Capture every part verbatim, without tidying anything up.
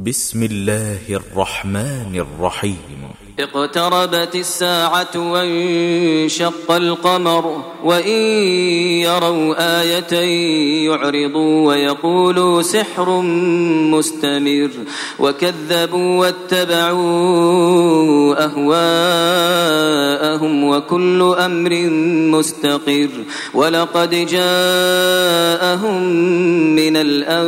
بسم الله الرحمن الرحيم. اقتربت الساعة وانشق القمر وإن يروا آية يعرضوا ويقولوا سحر مستمر وكذبوا واتبعوا أهواءهم وكل أمر مستقر ولقد جاءهم من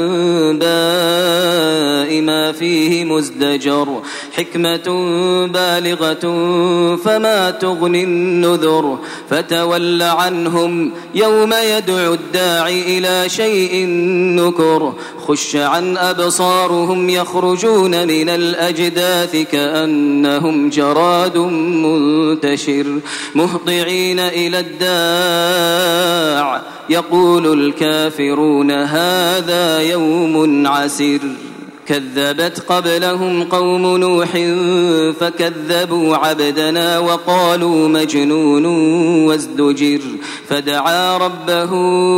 الأنباء ما فيه مزدجر حكمة بالغة فما تغني النذر فتول عنهم يوم يدعو الداعي إلى شيء نكر خش عن أبصارهم يخرجون من الأجداث كأنهم جراد منتشر مهطعين إلى الداع يقول الكافرون هذا يوم عسر كذبت قبلهم قوم نوح فكذبوا عبدنا وقالوا مجنون وازدجر فدعا ربه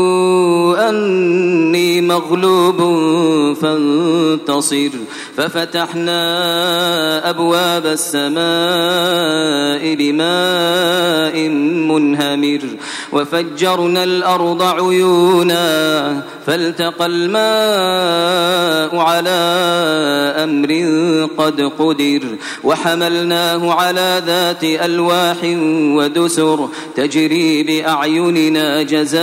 أني مغلوب فانتصر ففتحنا أبواب السماء بماء منهمر وفجرنا الأرض عيونا فالتقى الماء على أمر قد قدر وحملناه على ذات ألواح ودسر تجري بأعيننا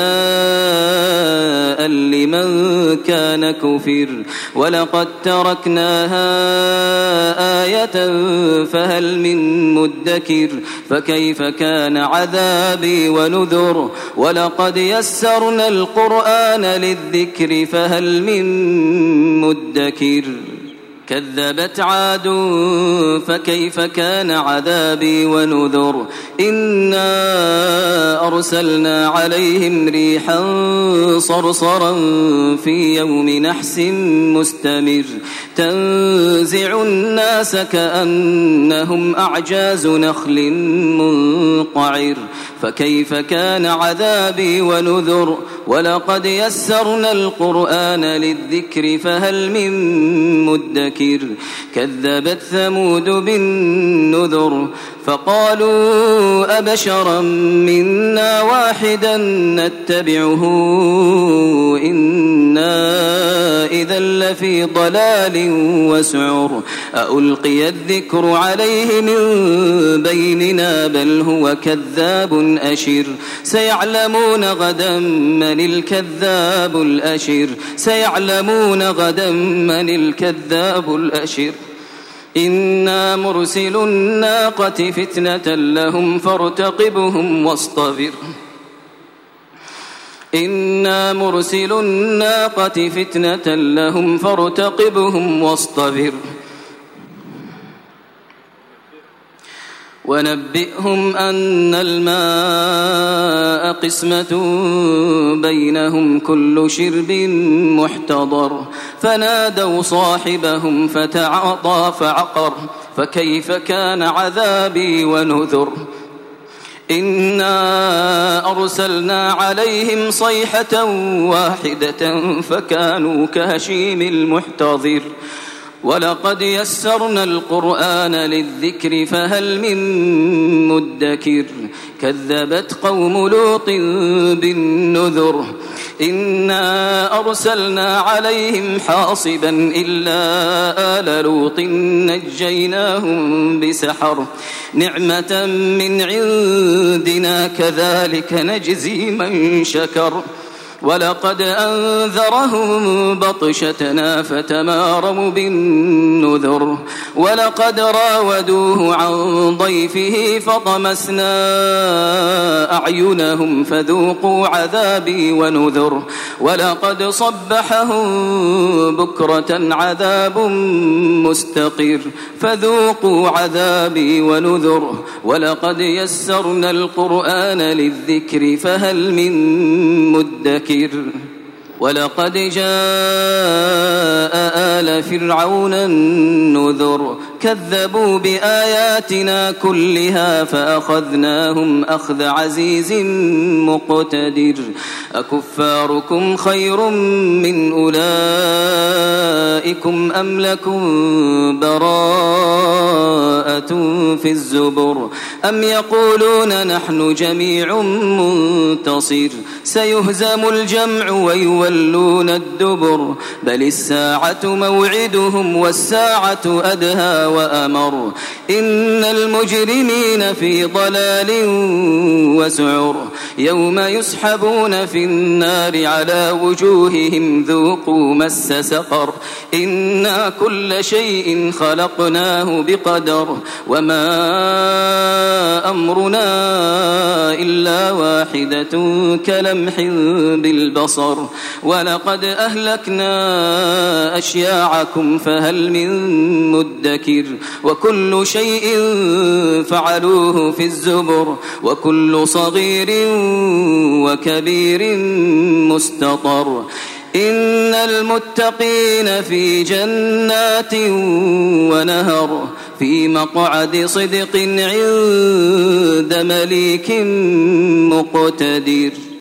جزاء لمن كان كفر ولقد تركناها آية فهل من مدكر فكيف كان عذابي ونذر ولقد يسرنا القرآن للذكر فهل من مدكر كذبت عاد فكيف كان عذابي ونذر إنا أرسلنا عليهم ريحا صرصرا في يوم نحس مستمر تنزع الناس كأنهم أعجاز نخل منقعر فكيف كان عذابي ونذر ولقد يسرنا القرآن للذكر فهل من مدكر كذبت ثمود بالنذر فقالوا أبشرا منا واحدا نتبعه إنا إذا لفي ضلال وسعر ألقي الذكر عليه من بيننا بل هو كذاب أشر سيعلمون غدا من الكذاب الأشر سيعلمون غدا من الكذاب الأشر إنا مرسل الناقة فتنة لهم فارتقبهم واصطبر إنا مرسل الناقة فتنة لهم فارتقبهم واصطبر ونبئهم أن الماء قسمة بينهم كل شرب محتضر فنادوا صاحبهم فتعاطى فعقر فكيف كان عذابي ونذر إنا أرسلنا عليهم صيحة واحدة فكانوا كهشيم المحتضر ولقد يسرنا القرآن للذكر فهل من مدكر كذبت قوم لوط بالنذر إنا أرسلنا عليهم حاصبا إلا آل لوط نجيناهم بسحر نعمة من عندنا كذلك نجزي من شكر ولقد أنذرهم بطشتنا فتماروا بالنذر ولقد راودوه عن ضيفه فطمسنا أعينهم فذوقوا عذابي ونذر ولقد صبحهم بكرة عذاب مستقر فذوقوا عذابي ونذر ولقد يسرنا القرآن للذكر فهل من مدكر ولقد جاء آل فرعون النذر كذبوا بآياتنا كلها فأخذناهم أخذ عزيز مقتدر أكفاركم خير من أولئكم أم لكم براءة في الزبر أم يقولون نحن جميع منتصر سيهزم الجمع ويولون الدبر بل الساعة موعدهم والساعة أدهى وأمر إن المجرمين في ضلال وسعر يوم يسحبون في النار على وجوههم ذوقوا مس سقر إنا كل شيء خلقناه بقدر وما أمرنا إلا واحدة كلمح بالبصر ولقد أهلكنا أشياعكم فهل من مدكر وكل شيء فعلوه في الزبر وكل صغير وكبير مستطر إن المتقين في جنات ونهر في مقعد صدق عند مليك مقتدر.